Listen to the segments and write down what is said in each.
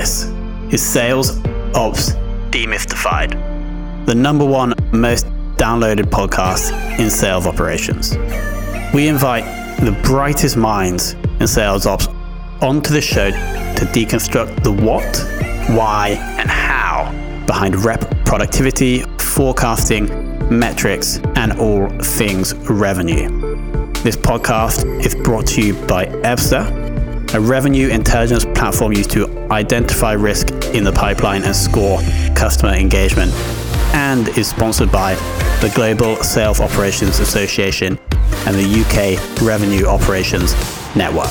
This is Sales Ops Demystified, the number one most downloaded podcast in sales operations. We invite the brightest minds in sales ops onto the show to deconstruct the what, why, and how behind rep productivity, forecasting, metrics, and all things revenue. This podcast is brought to you by Evsta, a revenue intelligence platform used to identify risk in the pipeline and score customer engagement, and is sponsored by the Global Sales Operations Association and the UK Revenue Operations Network.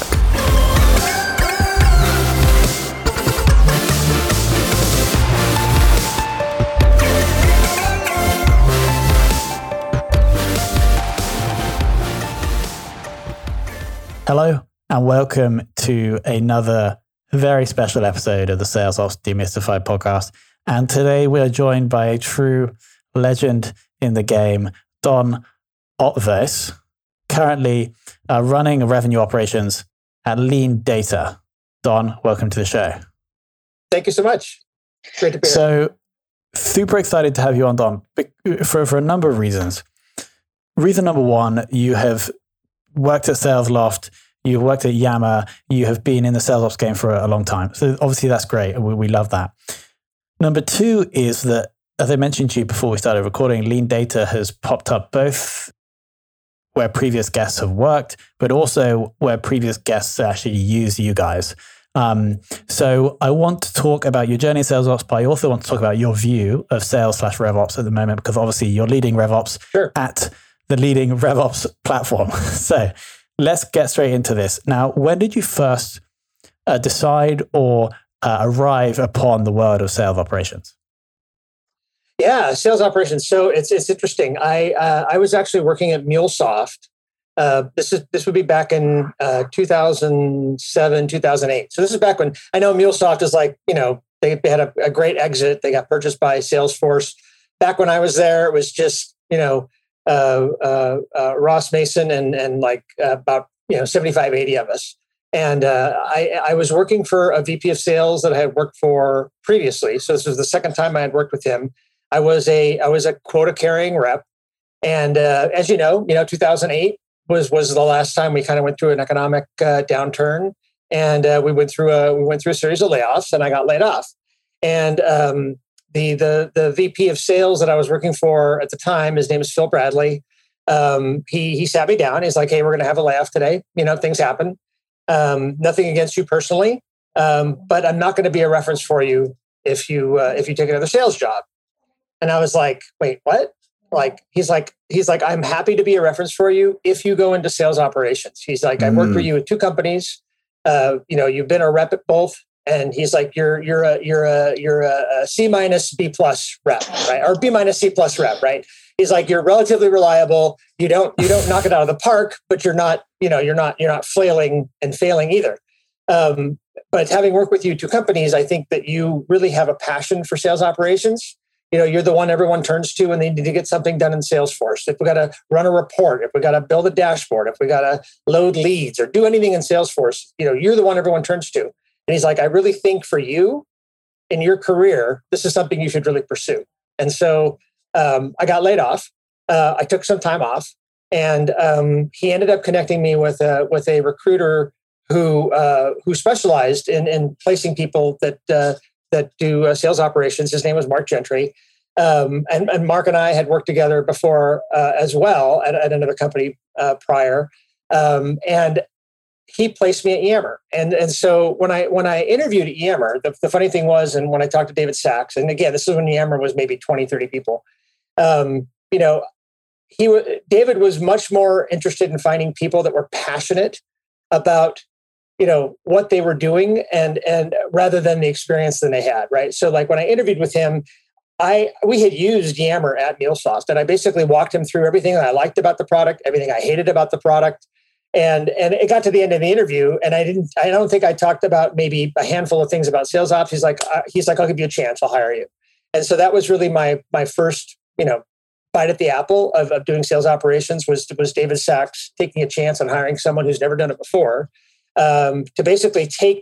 Hello and welcome to another very special episode of the Sales Ops Demystified podcast. And today we are joined by a true legend in the game, Don Otves, currently running revenue operations at Lean Data. Don, welcome to the show. Thank you so much. Great to be here. So, super excited to have you on, Don, for a number of reasons. Reason number one, you have worked at SalesLoft, you've worked at Yammer, you have been in the sales ops game for a long time. So obviously that's great. We love that. Number two is that, as I mentioned to you before we started recording, Lean Data has popped up both where previous guests have worked, but also where previous guests actually use you guys. So I want to talk about your journey in sales ops, but I also want to talk about your view of sales/RevOps at the moment, because obviously you're leading RevOps at the leading RevOps platform. So let's get straight into this. Now, when did you first decide or arrive upon the world of sales operations? Yeah, sales operations. So it's interesting. I was actually working at MuleSoft. This would be back in 2007, 2008. So this is back when I know MuleSoft is like, they had a great exit. They got purchased by Salesforce. Back when I was there, it was just, Ross Mason and like about 75, 80 of us. And I was working for a VP of sales that I had worked for previously. So this was the second time I had worked with him. I was a quota carrying rep. And as you know, 2008 was the last time we kind of went through an economic downturn. And we went through a series of layoffs, and I got laid off. And the VP of sales that I was working for at the time, his name is Phil Bradley. He sat me down. He's like, "Hey, we're going to have a layoff today. Things happen. Nothing against you personally, but I'm not going to be a reference for you if you take another sales job." And I was like, "Wait, what?" He's like, "I'm happy to be a reference for you if you go into sales operations." He's like, "I've worked for you at two companies. You've been a rep at both." And he's like, you're a C minus B plus rep, right? Or B minus C plus rep, right? He's like, "You're relatively reliable. You don't knock it out of the park, but you're not flailing and failing either." But having worked with you two companies, I think that you really have a passion for sales operations. You're the one everyone turns to when they need to get something done in Salesforce. If we got to run a report, if we got to build a dashboard, if we got to load leads or do anything in Salesforce, you're the one everyone turns to. And he's like, "I really think for you in your career, this is something you should really pursue." And so I got laid off. I took some time off, and he ended up connecting me with a recruiter who specialized in placing people that do sales operations. His name was Mark Gentry. And Mark and I had worked together before as well at another company prior. And he placed me at Yammer. And so when I interviewed at Yammer, the funny thing was, and when I talked to David Sachs, and again, this is when Yammer was maybe 20, 30 people, David was much more interested in finding people that were passionate about, what they were doing and rather than the experience than they had, right? So like when I interviewed with him, we had used Yammer at MuleSoft, and I basically walked him through everything that I liked about the product, everything I hated about the product. And it got to the end of the interview, and I don't think I talked about maybe a handful of things about sales ops. He's like, "I'll give you a chance. I'll hire you." And so that was really my first, bite at the apple of doing sales operations was David Sachs taking a chance on hiring someone who's never done it before, to basically take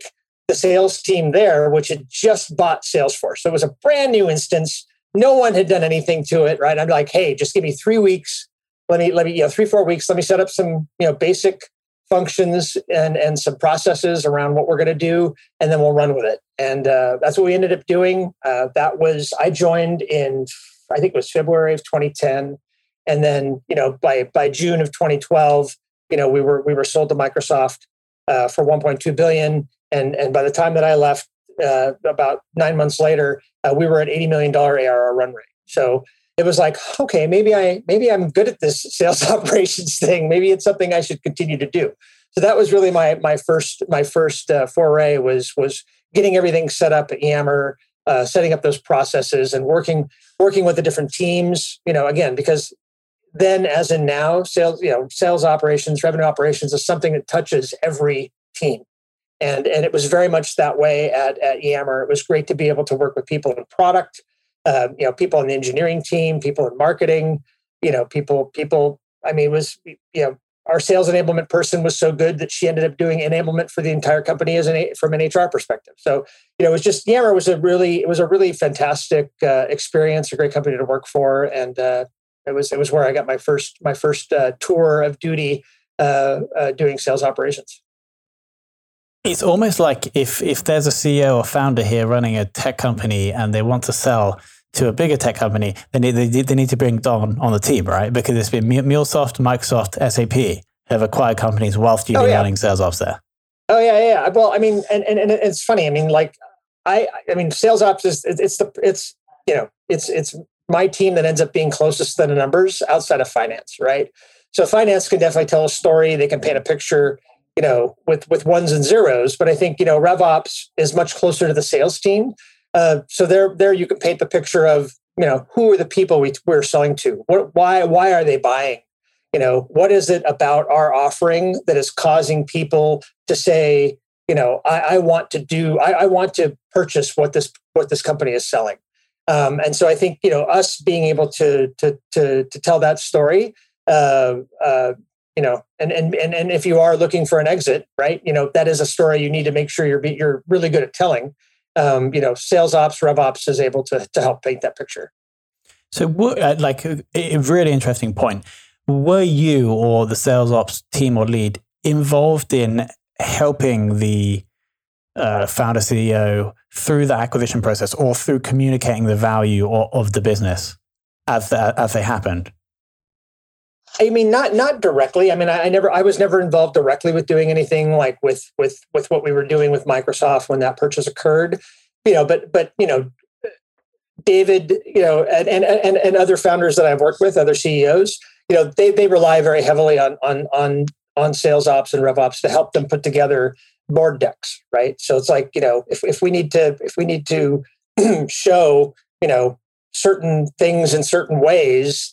the sales team there, which had just bought Salesforce. So it was a brand new instance. No one had done anything to it, right? I'm like, hey, just give me 3 weeks. Let me, 3-4 weeks. Let me set up some, basic functions and some processes around what we're going to do, and then we'll run with it. And that's what we ended up doing. I joined in, I think it was February of 2010. And then, by June of 2012, we were sold to Microsoft for $1.2 billion. And by the time that I left, about 9 months later, we were at $80 million ARR run rate. So it was like, okay, maybe I'm good at this sales operations thing. Maybe it's something I should continue to do. So that was really my first foray was getting everything set up at Yammer, setting up those processes and working with the different teams. Again, because then, as in now, sales operations, revenue operations is something that touches every team. And it was very much that way at Yammer. It was great to be able to work with people in product, people in the engineering team, people in marketing, people. I mean, it was, our sales enablement person was so good that she ended up doing enablement for the entire company from an HR perspective. So, it was just, Yammer was a really fantastic experience, a great company to work for. And it was where I got my first tour of duty doing sales operations. It's almost like if there's a CEO or founder here running a tech company and they want to sell to a bigger tech company, they need to bring Don on the team, right? Because it's been MuleSoft, Microsoft, SAP have acquired companies whilst you've been running sales ops there. Oh yeah. Well, I mean, and it's funny. I mean, like I mean, sales ops is it's my team that ends up being closest to the numbers outside of finance, right? So finance can definitely tell a story. They can paint a picture, with ones and zeros. But I think, RevOps is much closer to the sales team. So there you can paint the picture of, who are the people we're selling to? Why are they buying? What is it about our offering that is causing people to say, I want to purchase what this company is selling. And so I think, us being able to tell that story, and if you are looking for an exit, right, that is a story you need to make sure you're really good at telling. Sales ops, RevOps is able to help paint that picture. So, a really interesting point. Were you or the sales ops team or lead involved in helping the founder CEO through the acquisition process or through communicating the value of the business as they happened? I mean, not directly. I mean, I was never involved directly with doing anything like with what we were doing with Microsoft when that purchase occurred. But David, and other founders that I've worked with, other CEOs, they rely very heavily on sales ops and RevOps to help them put together board decks, right? So it's like, if we need to show, certain things in certain ways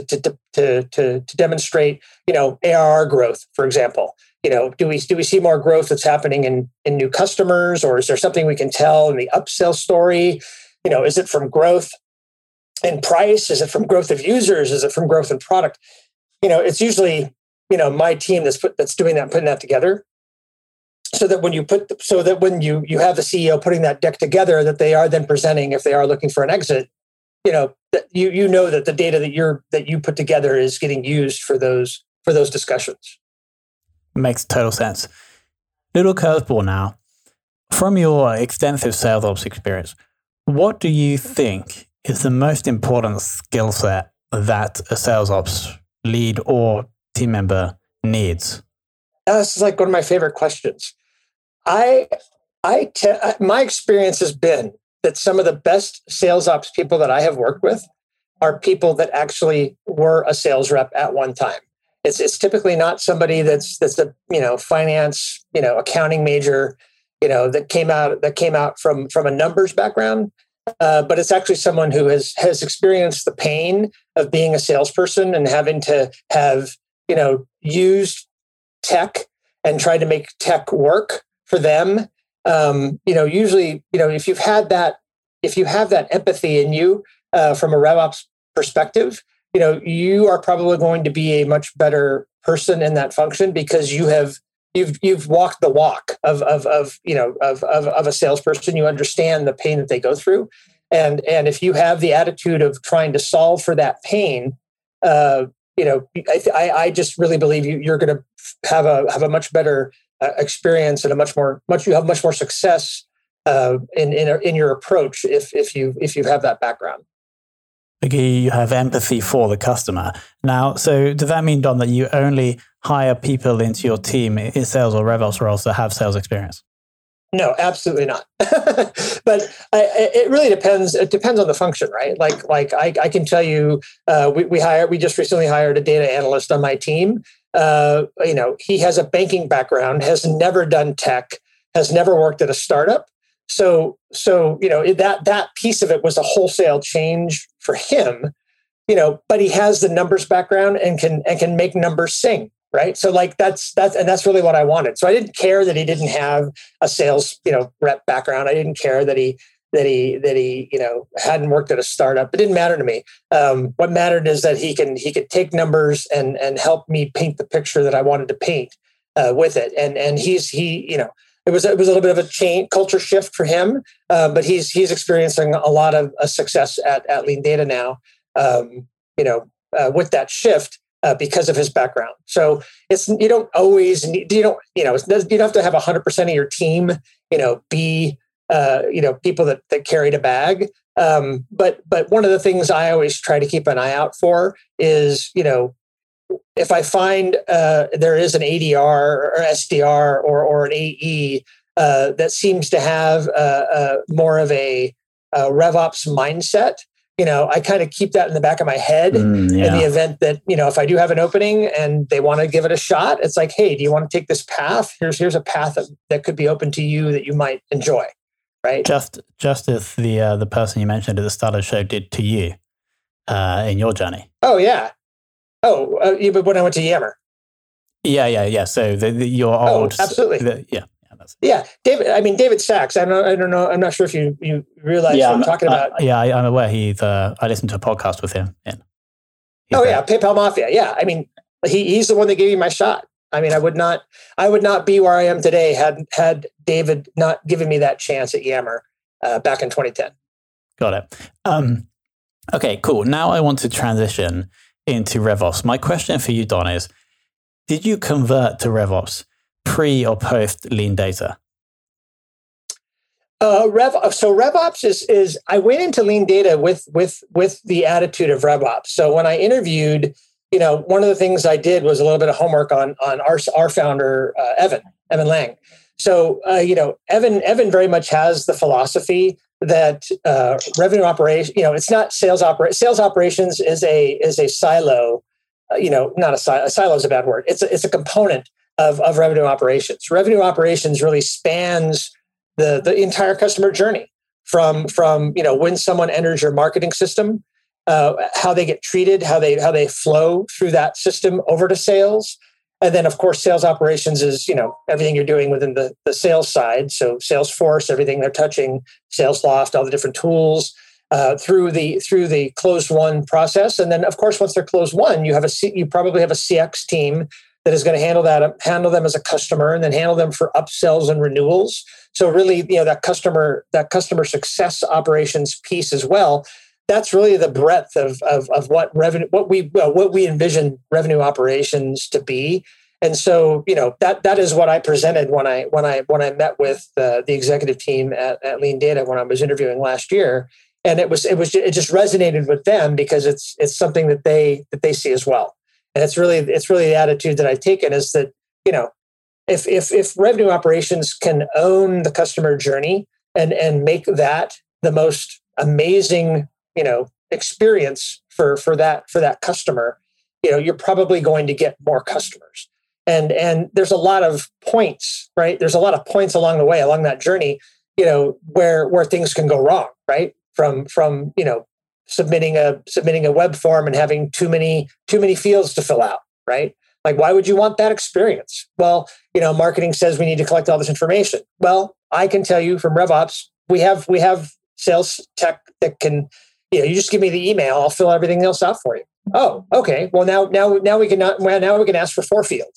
to demonstrate, ARR growth, for example. Do we see more growth that's happening in new customers, or is there something we can tell in the upsell story? Is it from growth in price? Is it from growth of users? Is it from growth in product? It's usually, my team that's doing that, putting that together. So that when you you have the CEO putting that deck together, that they are then presenting if they are looking for an exit, that you know that the data that you put together is getting used for those discussions. Makes total sense. Little curveball now. From your extensive sales ops experience, what do you think is the most important skill set that a sales ops lead or team member needs? This is like one of my favorite questions. My experience has been that some of the best sales ops people that I have worked with are people that actually were a sales rep at one time. It's typically not somebody that's a finance accounting major that came out from a numbers background, but it's actually someone who has experienced the pain of being a salesperson and having to have used tech and tried to make tech work for them. Usually, if you have that empathy in you from a RevOps perspective, you are probably going to be a much better person in that function because you have you've walked the walk of a salesperson. You understand the pain that they go through, and if you have the attitude of trying to solve for that pain, I just really believe you're going to have a much better experience and much more success in your approach if you have that background. Okay, you have empathy for the customer. Now, so does that mean, Don, that you only hire people into your team in sales or RevOps roles that have sales experience? No, absolutely not. But it really depends. It depends on the function, right? Like I can tell you, we just recently hired a data analyst on my team. He has a banking background, has never done tech, has never worked at a startup. So that piece of it was a wholesale change for him. But he has the numbers background and can make numbers sing. Right. So like that's really what I wanted. So I didn't care that he didn't have a sales, rep background. I didn't care that he hadn't worked at a startup. It didn't matter to me. What mattered is that he could take numbers and help me paint the picture that I wanted to paint with it. And it was a little bit of a culture shift for him, but he's experiencing a lot of success at Lean Data now. With that shift. Because of his background. So you don't always need, you don't have to have 100% of your team, be, people that carried a bag. But one of the things I always try to keep an eye out for is, if I find there is an ADR or SDR or an AE that seems to have more of a RevOps mindset, I kind of keep that in the back of my head in the event that, if I do have an opening and they want to give it a shot, it's like, hey, do you want to take this path? Here's a path that could be open to you that you might enjoy, right? Just as the person you mentioned at the start of the show did to you in your journey. Oh, yeah. Oh, when I went to Yammer. Yeah. So your old... absolutely. Yeah, David Sachs. I don't know. I'm not sure if you realize what I'm talking about. I'm aware. I listened to a podcast with him. PayPal Mafia. Yeah, he's the one that gave me my shot. I would not be where I am today had David not given me that chance at Yammer back in 2010. Got it. Okay, cool. Now I want to transition into RevOps. My question for you, Don, is: did you convert to RevOps pre or post Lean Data? So RevOps is I went into Lean Data with the attitude of RevOps. So when I interviewed, one of the things I did was a little bit of homework on our founder, Evan Lang. So Evan very much has the philosophy that revenue operation, it's not sales operations is a silo. Not a silo. A silo is a bad word. It's a component of revenue operations. Revenue operations really spans the entire customer journey from when someone enters your marketing system, how they get treated, how they flow through that system over to sales. And then of course, sales operations is, everything you're doing within the sales side. So Salesforce, everything they're touching, SalesLoft, all the different tools, through the closed won process. And then of course, once they're closed won, you probably have a CX team that is going to handle them as a customer and then handle them for upsells and renewals. So really, that customer success operations piece as well. That's really the breadth of what we envision revenue operations to be. And so, that is what I presented when I met with the executive team at Lean Data when I was interviewing last year. And it just resonated with them because it's something that they see as well. And it's really the attitude that I've taken is that, if revenue operations can own the customer journey and make that the most amazing, experience for that customer, you're probably going to get more customers. And there's a lot of points, right? There's a lot of points along the way, along that journey, where things can go wrong, right? From submitting a web form and having too many fields to fill out, right? Like, why would you want that experience? Well, marketing says we need to collect all this information. Well, I can tell you from RevOps, we have sales tech that can, you just give me the email, I'll fill everything else out for you. Oh, okay. Well, now we can ask for 4 fields.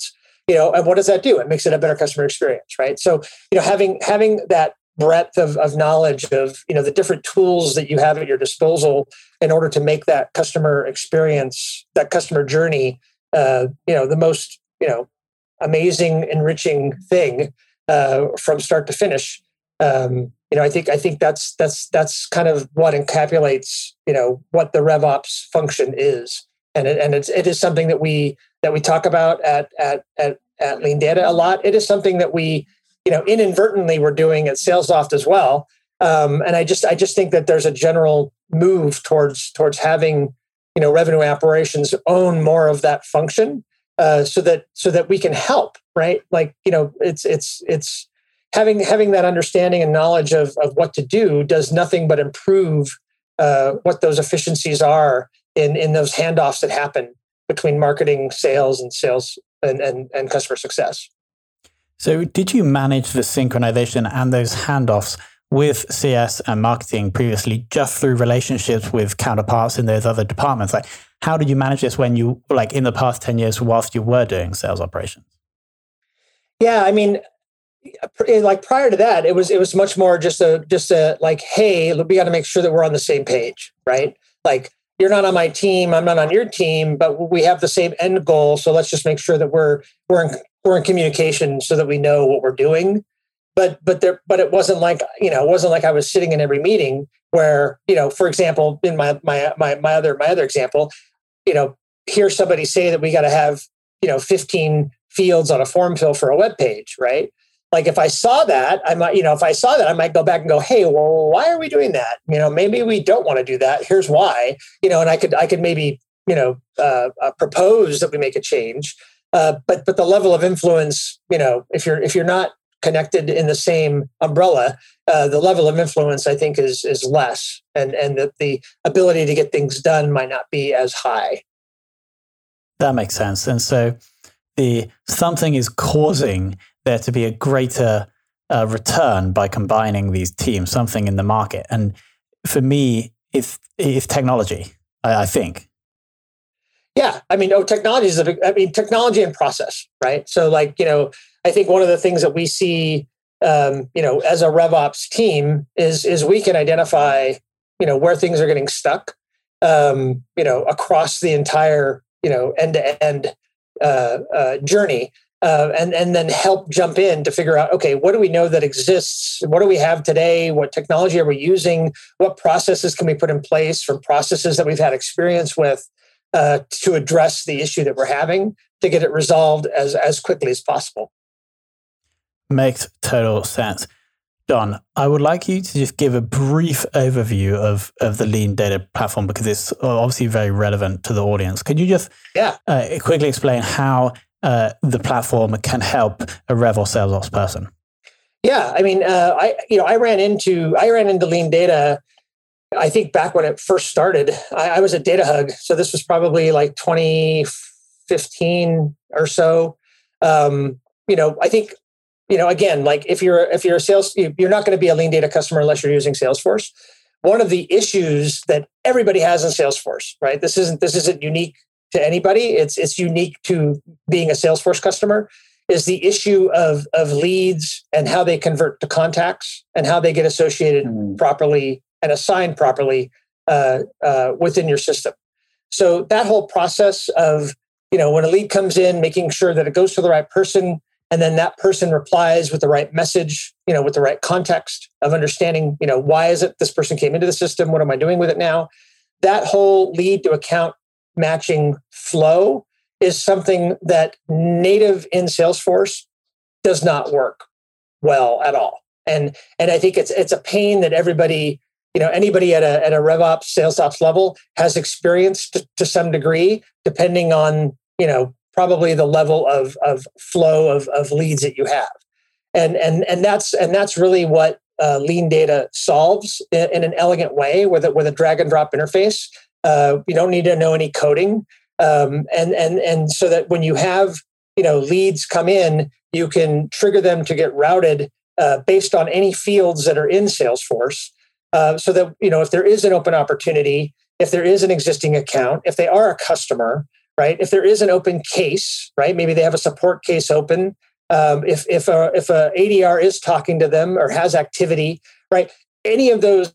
and what does that do? It makes it a better customer experience, right? So, having that breadth of knowledge of, the different tools that you have at your disposal in order to make that customer experience, that customer journey, the most, amazing, enriching thing from start to finish. I think that's kind of what encapsulates, what the RevOps function is, and it is something that we talk about at Lean Data a lot. It is something that we, inadvertently we're doing at SalesLoft as well. And I just think that there's a general move towards having, revenue operations own more of that function, so that we can help, right? Like, it's having that understanding and knowledge of what to do does nothing but improve what those efficiencies are in those handoffs that happen between marketing, sales, and customer success. So did you manage the synchronization and those handoffs with CS and marketing previously just through relationships with counterparts in those other departments? Like, how did you manage this when you, like, in the past 10 years whilst you were doing sales operations? Yeah, I mean, like prior to that, it was much more just a like, hey, we got to make sure that we're on the same page, right? Like, you're not on my team, I'm not on your team, but we have the same end goal. So let's just make sure that we're in communication so that we know what we're doing. But it wasn't like, I was sitting in every meeting where, for example, in my other example, hear somebody say that we got to have, 15 fields on a form fill for a web page, right? Like, if I saw that, I might go back and go, hey, well, why are we doing that? Maybe we don't want to do that. Here's why. And I could maybe, propose that we make a change. But the level of influence, if you're not connected in the same umbrella, the level of influence, I think, is less, and the ability to get things done might not be as high. That makes sense. And so something is causing there to be a greater return by combining these teams, something in the market. And for me, it's technology, I think. Yeah. I mean, technology and process, right? So, like, I think one of the things that we see, as a RevOps team is we can identify, where things are getting stuck, across the entire, end-to-end journey. And then help jump in to figure out, okay, what do we know that exists? What do we have today? What technology are we using? What processes can we put in place from processes that we've had experience with to address the issue that we're having to get it resolved as quickly as possible? Makes total sense. Don, I would like you to just give a brief overview of the Lean Data platform, because it's obviously very relevant to the audience. Could you just quickly explain how the platform can help a Rev or sales ops person? Yeah, I mean, I ran into Lean Data, I think, back when it first started. I was at DataHug, so this was probably like 2015 or so. I think, again, like, if you're a sales, you're not going to be a Lean Data customer unless you're using Salesforce. One of the issues that everybody has in Salesforce, right? This isn't unique to anybody. It's unique to being a Salesforce customer, is the issue of leads and how they convert to contacts and how they get associated properly and assigned properly within your system. So that whole process of, when a lead comes in, making sure that it goes to the right person, and then that person replies with the right message, with the right context of understanding, why is it this person came into the system? What am I doing with it now? That whole lead to account matching flow is something that native in Salesforce does not work well at all. And I think it's a pain that everybody, anybody at a RevOps, sales ops level has experienced to some degree, depending on, probably the level of flow of leads that you have. And that's really what Lean Data solves in an elegant way with a drag and drop interface. You don't need to know any coding. And so that when you have, leads come in, you can trigger them to get routed based on any fields that are in Salesforce. So that, if there is an open opportunity, if there is an existing account, if they are a customer, right? If there is an open case, right? Maybe they have a support case open. If a ADR is talking to them or has activity, right? Any of those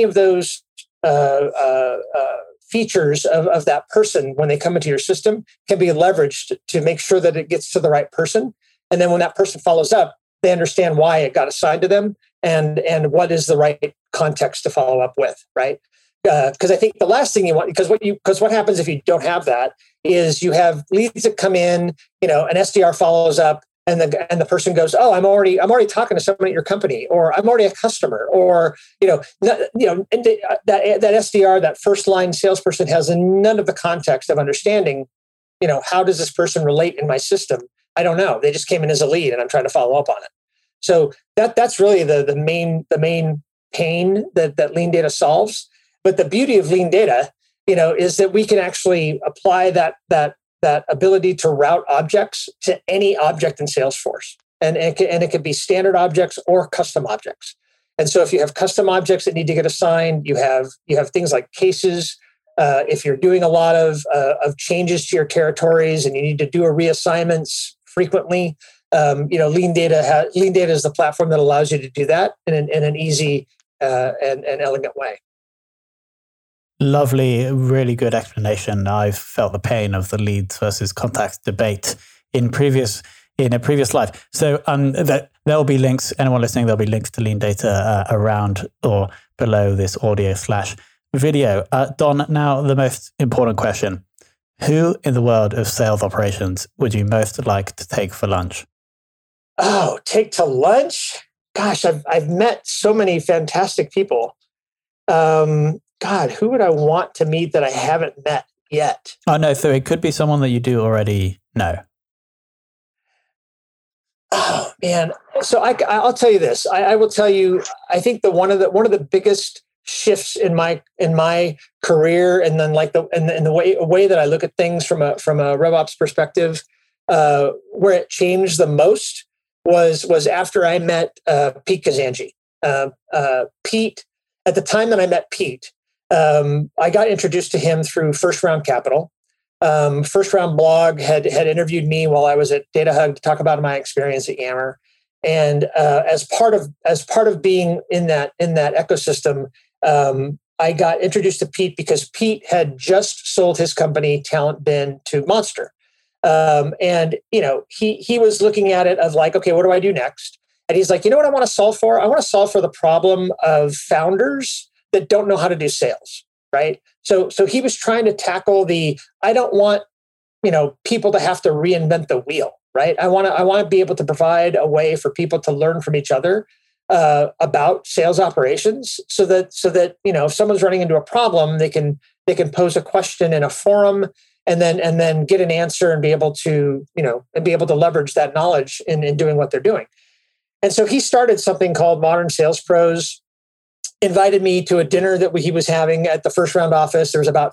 features of that person when they come into your system can be leveraged to make sure that it gets to the right person. And then when that person follows up, they understand why it got assigned to them and what is the right context to follow up with, right? Because I think the last thing you want, because what happens if you don't have that is you have leads that come in, an SDR follows up, and the person goes, "Oh, I'm already talking to someone at your company," or "I'm already a customer," or that SDR, that first line salesperson, has none of the context of understanding, how does this person relate in my system? I don't know. They just came in as a lead, and I'm trying to follow up on it. So that's really the main pain that Lean Data solves. But the beauty of Lean Data, is that we can actually apply that ability to route objects to any object in Salesforce, and it could be standard objects or custom objects. And so, if you have custom objects that need to get assigned, you have things like cases. If you're doing a lot of changes to your territories and you need to do a reassignments frequently, Lean Data is the platform that allows you to do that in an easy and elegant way. Lovely, really good explanation. I've felt the pain of the leads versus contacts debate in a previous life. So there'll be links. Anyone listening, there'll be links to Lean Data around or below this audio/video. Don, now the most important question: who in the world of sales operations would you most like to take for lunch? Oh, take to lunch? Gosh, I've met so many fantastic people. God, who would I want to meet that I haven't met yet? Oh, no. So it could be someone that you do already know. Oh, man. So I'll tell you this. I will tell you, I think one of the biggest shifts in my career, and then the way that I look at things from a RevOps perspective, where it changed the most was after I met Pete Kazanji. Pete, at the time that I met Pete, I got introduced to him through First Round Capital. First Round Blog had interviewed me while I was at DataHug to talk about my experience at Yammer, and as part of being in that ecosystem, I got introduced to Pete because Pete had just sold his company Talent Bin to Monster, and he was looking at it of like, okay, what do I do next? And he's like, what I want to solve for? I want to solve for the problem of founders that don't know how to do sales, right? So he was trying to tackle I don't want, people to have to reinvent the wheel, right? I want to be able to provide a way for people to learn from each other about sales operations, so that if someone's running into a problem, they can pose a question in a forum and then get an answer and be able to leverage that knowledge in doing what they're doing. And so he started something called Modern Sales Pros, invited me to a dinner that he was having at the First Round office. There was about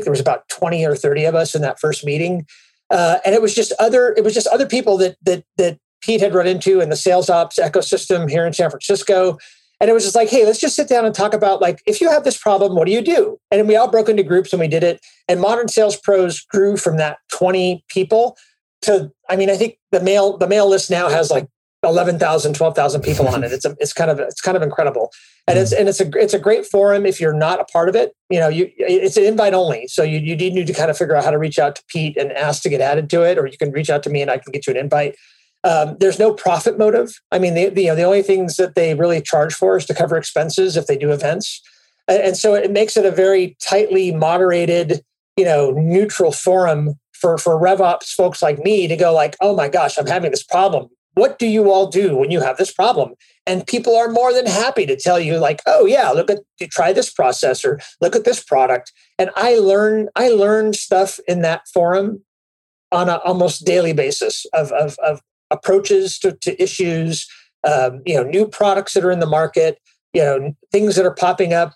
20 or 30 of us in that first meeting. And it was just other people that Pete had run into in the sales ops ecosystem here in San Francisco. And it was just like, hey, let's just sit down and talk about, like, if you have this problem, what do you do? And we all broke into groups and we did it. And Modern Sales Pros grew from that 20 people to, I think the mail list now has like 11,000, 12,000 people on it. It's kind of incredible. And it's a great forum if you're not a part of it. It's an invite only. So you need to kind of figure out how to reach out to Pete and ask to get added to it, or you can reach out to me and I can get you an invite. There's no profit motive. The only things that they really charge for is to cover expenses if they do events. And so it makes it a very tightly moderated, neutral forum for RevOps folks like me to go like, oh my gosh, I'm having this problem. What do you all do when you have this problem? And people are more than happy to tell you like, oh yeah, try this process, or look at this product. And I learn stuff in that forum on an almost daily basis of approaches to issues, new products that are in the market, things that are popping up,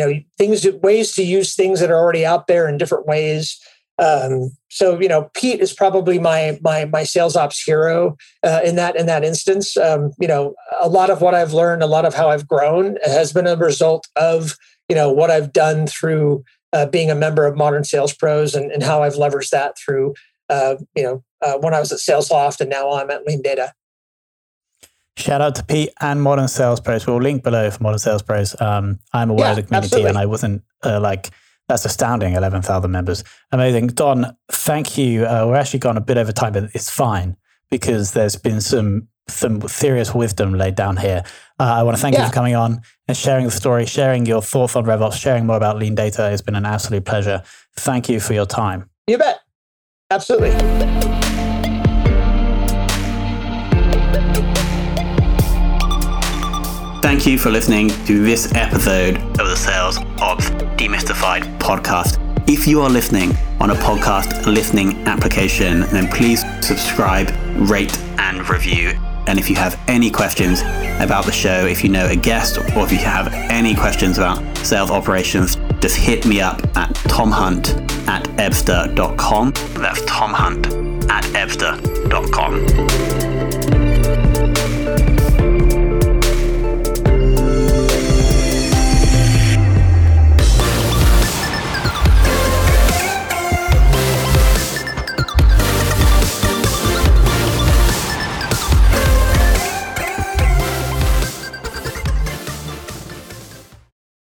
ways to use things that are already out there in different ways. So Pete is probably my sales ops hero in that instance. A lot of what I've learned, a lot of how I've grown has been a result of what I've done through being a member of Modern Sales Pros and how I've leveraged that through, when I was at SalesLoft and now I'm at LeanData. Shout out to Pete and Modern Sales Pros. We'll link below for Modern Sales Pros. I'm aware of the community, absolutely. And I wasn't that's astounding, 11,000 members. Amazing. Don, thank you. We're actually gone a bit over time, but it's fine because there's been some serious wisdom laid down here. I want to thank you for coming on and sharing the story, sharing your thoughts on RevOps, sharing more about LeanData. It's been an absolute pleasure. Thank you for your time. You bet. Absolutely. Thank you for listening to this episode of the Sales Ops Demystified podcast. If you are listening on a podcast listening application, then please subscribe, rate, and review. And if you have any questions about the show, if you know a guest, or if you have any questions about sales operations, just hit me up at tomhunt@ebster.com. That's tomhunt@ebster.com.